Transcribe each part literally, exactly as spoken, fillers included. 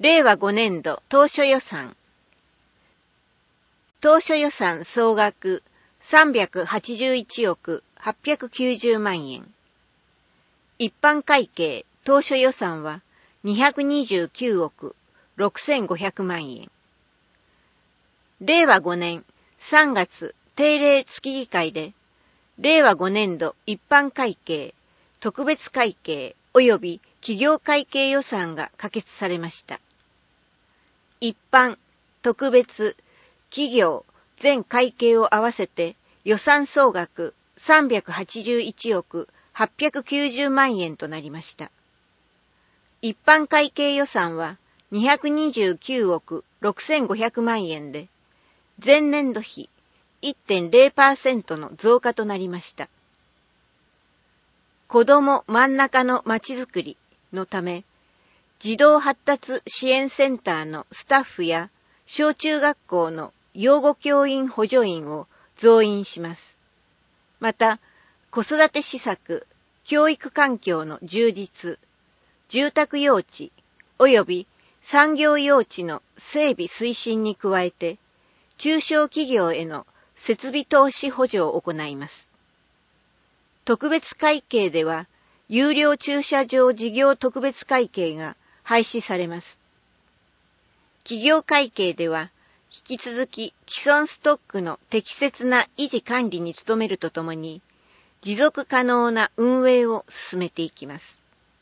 れいわごねん度当初予算。当初予算総額さんびゃくはちじゅういちおくはっぴゃくきゅうじゅうまんえん。一般会計当初予算はにひゃくにじゅうきゅうおくろくせんごひゃくまんえん。れいわごねんさんがつ定例月議会で、れいわごねん度一般会計、特別会計及び企業会計予算が可決されました。一般、特別、企業、全会計を合わせて予算総額さんびゃくはちじゅういちおくはっぴゃくきゅうじゅうまんえんとなりました。一般会計予算はにひゃくにじゅうきゅうおくろくせんごひゃくまんえんで、前年度比 いってんれいパーセント の増加となりました。子ども真ん中のまちづくりのため、児童発達支援センターのスタッフや小中学校の養護教員補助員を増員します。また、子育て施策、教育環境の充実、住宅用地及び産業用地の整備推進に加えて、中小企業への設備投資補助を行います。特別会計では、有料駐車場事業特別会計が廃止されます。企業会計では、引き続き既存ストックの適切な維持管理に努めるとともに、持続可能な運営を進めていきます。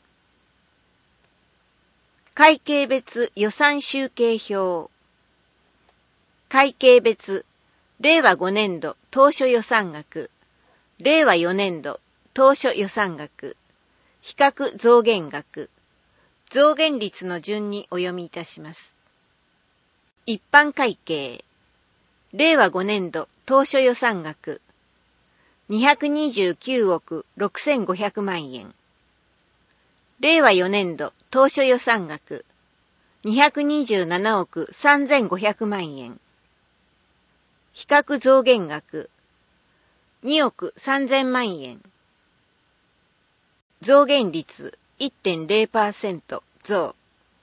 会計別予算集計表。会計別、れいわごねん度当初予算額、れいわよねん度当初予算額、比較増減額、増減率の順にお読みいたします。一般会計、れいわごねん度当初予算額、にひゃくにじゅうきゅうおくろくせんごひゃくまんえん。れいわよねん度当初予算額、にひゃくにじゅうななおくさんぜんごひゃくまんえん。比較増減額、におくさんぜんまんえん。増減率 いってんれいパーセント 増。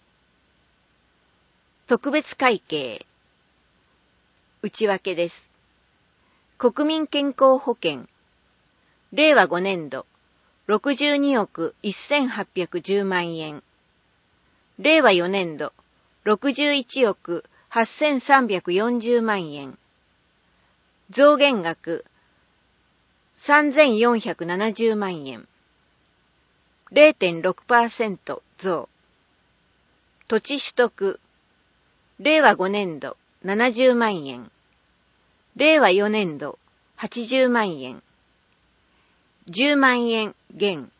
特別会計。内訳です。国民健康保険。れいわごねん度ろくじゅうにおくせんはっぴゃくじゅうまんえん。れいわよねん度ろくじゅういちおくはっせんさんびゃくよんじゅうまんえん。増減額さんぜんよんひゃくななじゅうまんえん。れいてんろくパーセント 増。土地取得。れいわごねん度ななじゅうまんえん。れいわよねん度はちじゅうまんえん。じゅうまんえん減。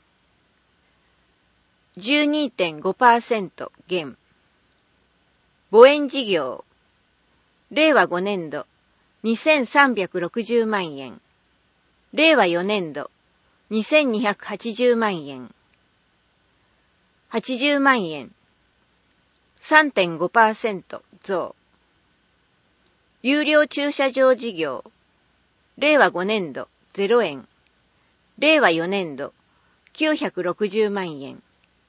じゅうにてんごパーセント 減。母園事業。れいわごねん度にせんさんびゃくろくじゅうまんえん。れいわよねん度にせんにひゃくはちじゅうまんえん。はちじゅうまんえん。さんてんごパーセント 増。有料駐車場事業。れいわごねん度ゼロえん。れいわよねん度きゅうひゃくろくじゅうまんえん。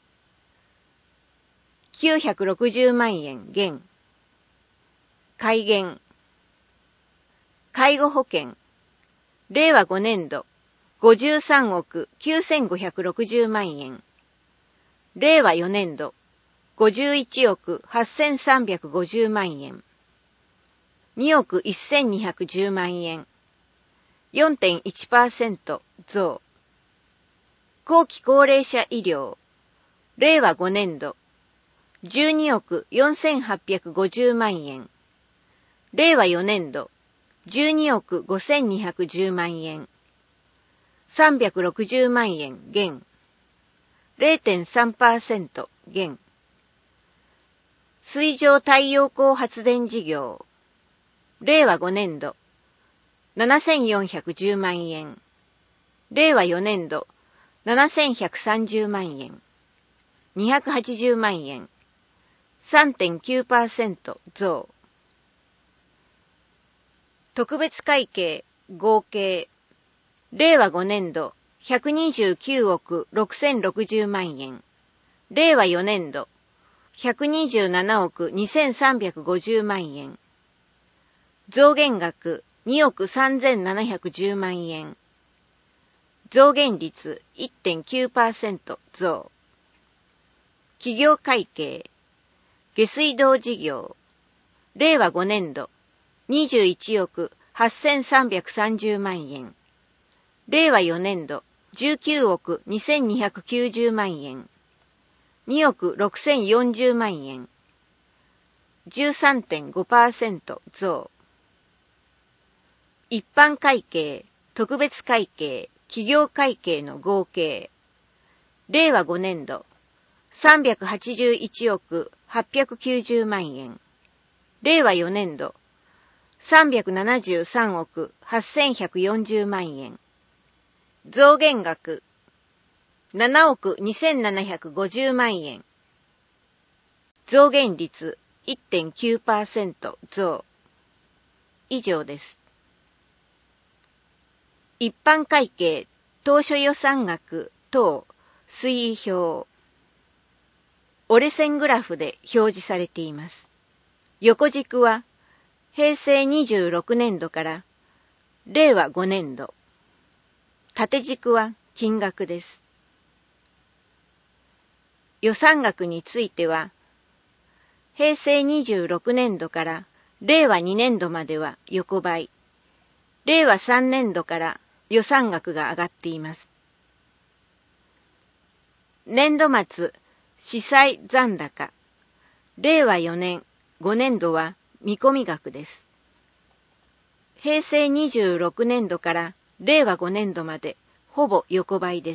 きゅうひゃくろくじゅうまんえん減。改減。介護保険。れいわごねん度ごじゅうさんおくきゅうせんごひゃくろくじゅうまんえん。れいわよねん度ごじゅういちおくはっせんさんびゃくごじゅうまんえん。におくせんにひゃくじゅうまんえん。よんてんいちパーセント 増。後期高齢者医療。れいわごねん度じゅうにおくよんせんはっぴゃくごじゅうまんえん。れいわよねん度じゅうにおくごせんにひゃくじゅうまんえん。さんびゃくろくじゅうまんえん減。れいてんさんパーセント 減。水上太陽光発電事業。れいわごねん度ななせんよんひゃくじゅうまんえん。れいわよねん度ななせんひゃくさんじゅうまんえん。にひゃくはちじゅうまんえん。さんてんきゅうパーセント 増。特別会計合計。れいわごねん度ひゃくにじゅうきゅうおくろくせんろくじゅうまんえん。れいわよねん度ひゃくにじゅうななおくにせんさんびゃくごじゅうまんえん。増減額におくさんぜんななひゃくじゅうまんえん。増減率 いってんきゅうパーセント 増。企業会計。下水道事業。れいわごねんどにじゅういちおくはっせんさんびゃくさんじゅうまんえん。れいわよねんどじゅうきゅうおくにせんにひゃくきゅうじゅうまんえん。におくろくせんよんじゅうまんえん。じゅうさんてんごパーセント 増。一般会計、特別会計、企業会計の合計。れいわごねんどさんびゃくはちじゅういちおくはっぴゃくきゅうじゅうまんえん。れいわよねんどさんびゃくななじゅうさんおくはっせんひゃくよんじゅうまんえん。増減額ななおくにせんななひゃくごじゅうまんえん。増減率 いってんきゅうパーセント 増。以上です。一般会計当初予算額等推移表。折れ線グラフで表示されています。横軸はへいせいにじゅうろくねんどかられいわごねんど。縦軸は金額です。予算額については、へいせいにじゅうろくねんどかられいわにねんどまでは横ばい、れいわさんねんどから予算額が上がっています。年度末、司債残高、れいわよねん、ごねんどは見込み額です。へいせいにじゅうろくねんどかられいわごねんどまでほぼ横ばいです。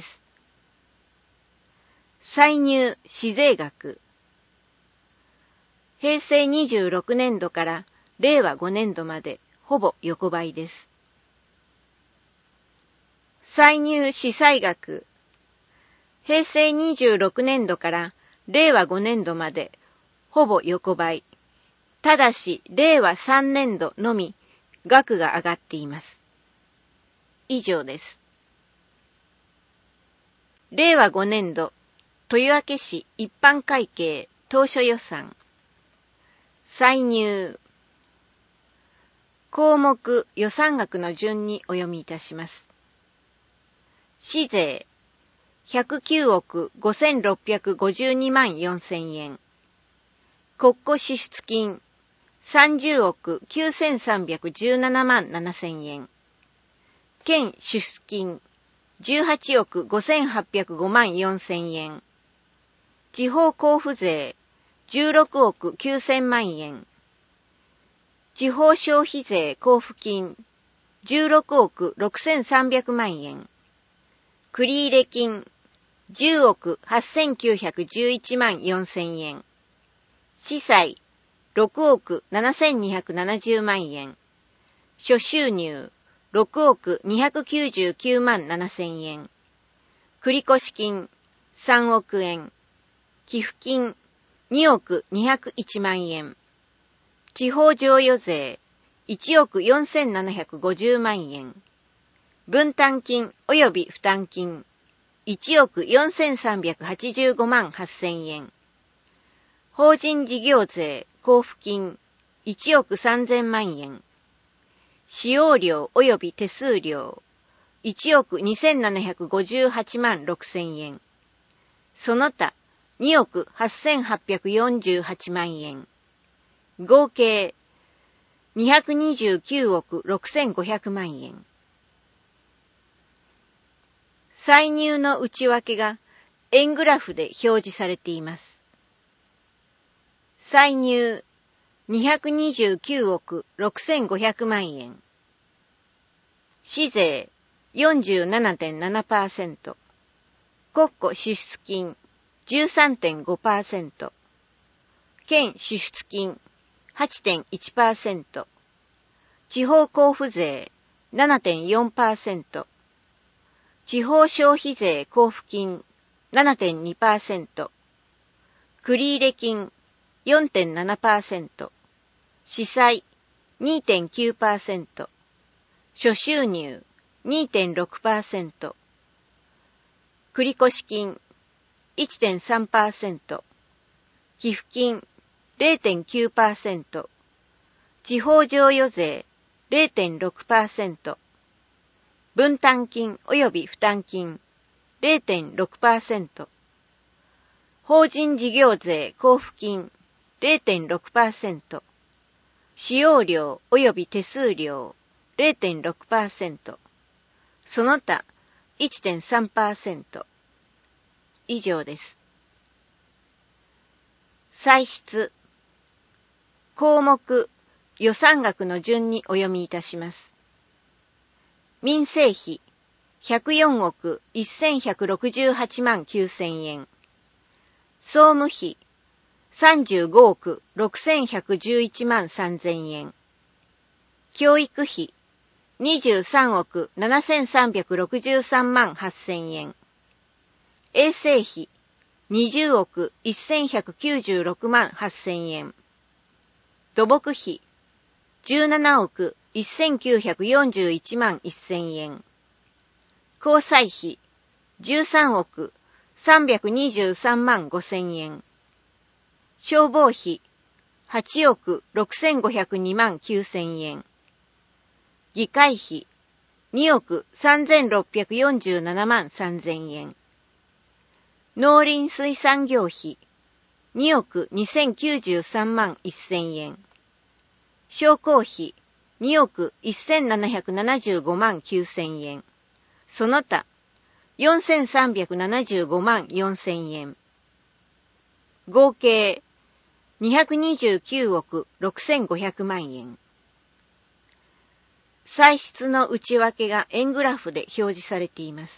歳入市税額、へいせいにじゅうろくねんどかられいわごねんどまでほぼ横ばいです。歳入市債額、へいせいにじゅうろくねんどかられいわごねんどまでほぼ横ばい。ただしれいわさんねんどのみ額が上がっています。以上です。れいわごねんど豊明市一般会計当初予算。歳入。項目予算額の順にお読みいたします。市税ひゃくきゅうおくごせんろっぴゃくごじゅうにまんよんせんえん。国庫支出金さんじゅうおくきゅうせんさんびゃくじゅうななまんななせんえん。県支出金じゅうはちおくごせんはっぴゃくごまんよんせんえん。地方交付税じゅうろくおくきゅうせんまんえん。地方消費税交付金じゅうろくおくろくせんさんびゃくまんえん。繰入金じゅうおくはっせんきゅうひゃくじゅういちまんよんせんえん。司債ろくおくななせんにひゃくななじゅうまんえん。諸収入ろくおくにひゃくきゅうじゅうきゅうまんななせんえん。繰越金さんおくえん。寄付金におくにひゃくいちまんえん。地方譲与税いちおくよんせんななひゃくごじゅうまんえん。分担金及び負担金いちおくよんせんさんびゃくはちじゅうごまんはっせんえん。法人事業税交付金いちおくさんぜんまんえん。使用料及び手数料いちおくにせんななひゃくごじゅうはちまんろくせんえん。その他におくはっせんはっぴゃくよんじゅうはちまんえん。合計にひゃくにじゅうきゅうおくろくせんごひゃくまんえん。歳入の内訳が円グラフで表示されています。歳入にひゃくにじゅうきゅうおくろくせんごひゃくまんえん。市税 よんじゅうななてんななパーセント。国庫支出金 じゅうさんてんごパーセント。県支出金 はちてんいちパーセント。地方交付税 ななてんよんパーセント。地方消費税交付金 ななてんにパーセント。繰入金 よんてんななパーセント。司債 にてんきゅうパーセント。諸収入 にてんろくパーセント。繰越金 いちてんさんパーセント。 寄付金 ゼロテンキューパーセント、地方譲与税 ゼロテンろくパーセント、分担金及び負担金 ゼロテンろくパーセント、法人事業税交付金 ゼロテンろくパーセント、使用料及び手数料 ゼロテンろくパーセント、その他 いってんさんパーセント。以上です。歳出。項目、予算額の順にお読みいたします。民生費、ひゃくよんおくせんひゃくろくじゅうはちまんきゅうせんえん。総務費、さんじゅうごおくろくせんひゃくじゅういちまんさんぜんえん。教育費、にじゅうさんおくななせんさんびゃくろくじゅうさんまんはっせんえん。衛生費、にじゅうおくせんひゃくきゅうじゅうろくまんはっせんえん。土木費、じゅうななおくせんきゅうひゃくよんじゅういちまんせんえん。交際費、じゅうさんおくさんびゃくにじゅうさんまんごせんえん。消防費、はちおくろくせんごひゃくにまんきゅうせんえん。議会費、におくさんぜんろっぴゃくよんじゅうななまんさんぜんえん。農林水産業費、におくにせんきゅうじゅうさんまんせんえん。商工費、におくせんななひゃくななじゅうごまんきゅうせんえん。その他、よんせんさんびゃくななじゅうごまんよんせんえん。合計、にひゃくにじゅうきゅうおくろくせんごひゃくまんえん。歳出の内訳が円グラフで表示されています。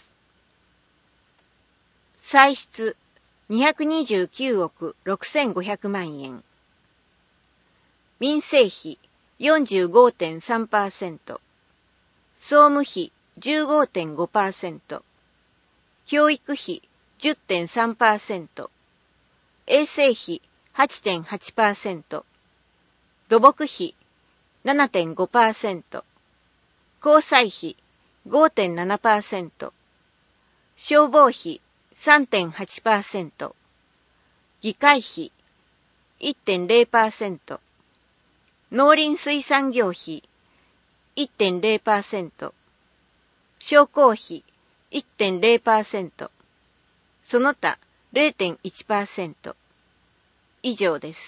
歳出にひゃくにじゅうきゅうおくろくせんごひゃくまんえん。民生費 よんじゅうごてんさんパーセント。総務費 じゅうごてんごパーセント。教育費 じゅってんさんパーセント。衛生費 はちてんはちパーセント。土木費 ななてんごパーセント。交際費 ごてんななパーセント。消防費 さんてんはちパーセント。議会費 いってんぜろパーセント。農林水産業費 いってんぜろパーセント。商工費 いってんぜろパーセント。その他 ゼロてんいちパーセント。以上です。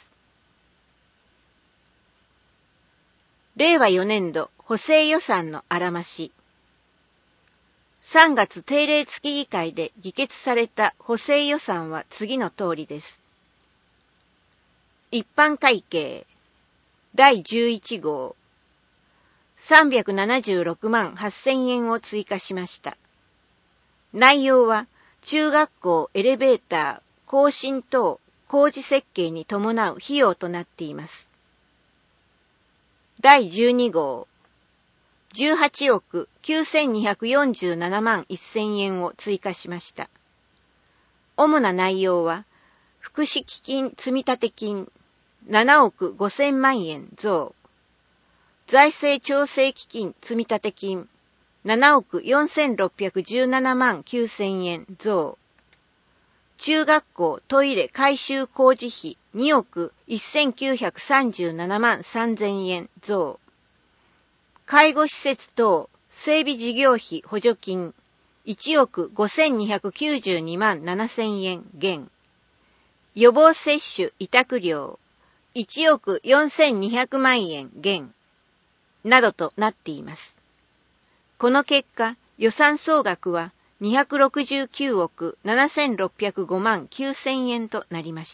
れいわよねんど補正予算のあらまし。さんがつ定例月議会で議決された補正予算は次の通りです。一般会計だいじゅういちごう、さんびゃくななじゅうろくまんはっせんえんを追加しました。内容は中学校エレベーター更新等工事設計に伴う費用となっています。だいじゅうにごう、じゅうはちおくきゅうせんにひゃくよんじゅうななまんせんえんを追加しました。主な内容は、福祉基金積立金ななおくごせんまんえん増、財政調整基金積立金ななおくよんせんろっぴゃくじゅうななまんきゅうせんえん増、中学校トイレ改修工事費におくせんきゅうひゃくさんじゅうななまんさんぜんえん増、介護施設等整備事業費補助金いちおくごせんにひゃくきゅうじゅうにまんななせんえん減、予防接種委託料いちおくよんせんにひゃくまんえん減などとなっています。この結果、予算総額はにひゃくろくじゅうきゅうおくななせんろっぴゃくごまんきゅうせんえんとなりました。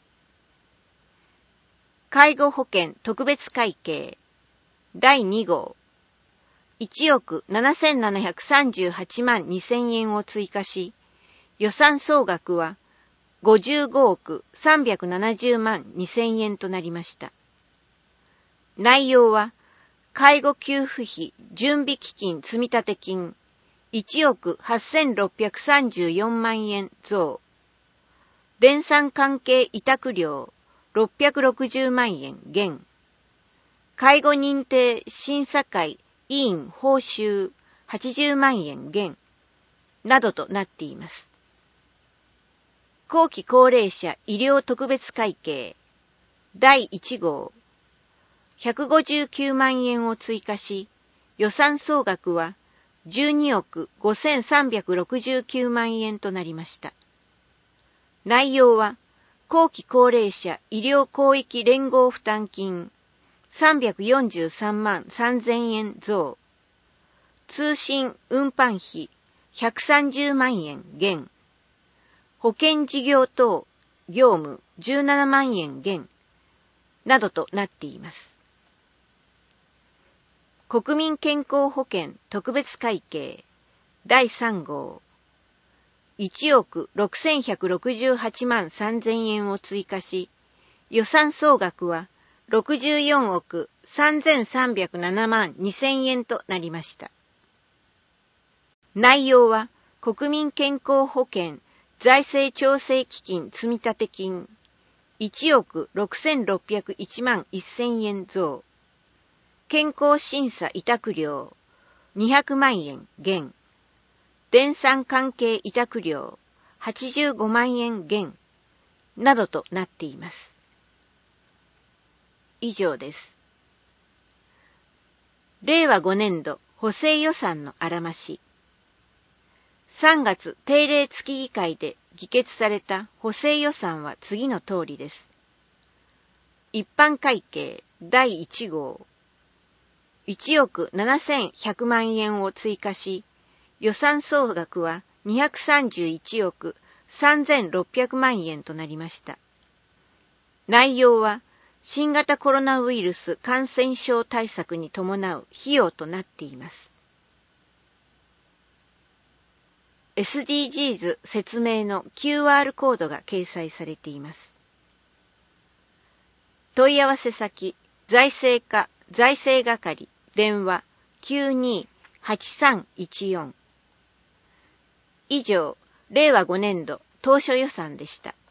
介護保険特別会計だいにごう、いちおくななせんななひゃくさんじゅうはちまんにせんえんを追加し、予算総額はごじゅうごおくさんびゃくななじゅうまんにせんえんとなりました。内容は、介護給付費準備基金積立金いちおくはっせんろっぴゃくさんじゅうよんまんえん増、電産関係委託料ろっぴゃくろくじゅうまんえん減、介護認定審査会委員報酬はちじゅうまんえん減などとなっています。 後期高齢者医療特別会計だいいち号ひゃくごじゅうきゅうまんえんを追加し、予算総額はじゅうにおくごせんさんびゃくろくじゅうきゅうまんえんとなりました。内容は、後期高齢者医療広域連合負担金さんびゃくよんじゅうさんまんさんぜんえん増、通信運搬費ひゃくさんじゅうまんえん減、保険事業等業務じゅうななまんえん減などとなっています。国民健康保険特別会計だいさん号いちおくろくせんひゃくろくじゅうはちまんさんぜんえんを追加し、予算総額はろくじゅうよんおくさんぜんさんびゃくななまんにせんえんとなりました。内容は国民健康保険財政調整基金積立金いちおくろくせんろっぴゃくいちまんせんえん増、健康審査委託料にひゃくまんえん減、電産関係委託料はちじゅうごまんえん減などとなっています。以上です。れいわごねんど補正予算のあらまし。さんがつ定例月議会で議決された補正予算は次の通りです。一般会計だいいち号いちおくななせんひゃくまんえんを追加し、予算総額はにひゃくさんじゅういちおくさんぜんろっぴゃくまんえんとなりました。内容は新型コロナウイルス感染症対策に伴う費用となっています。エスディージーズ 説明の キューアール コードが掲載されています。問い合わせ先、財政課財政係電話 きゅうにーはちさんいちよん。以上、れいわごねんど当初予算でした。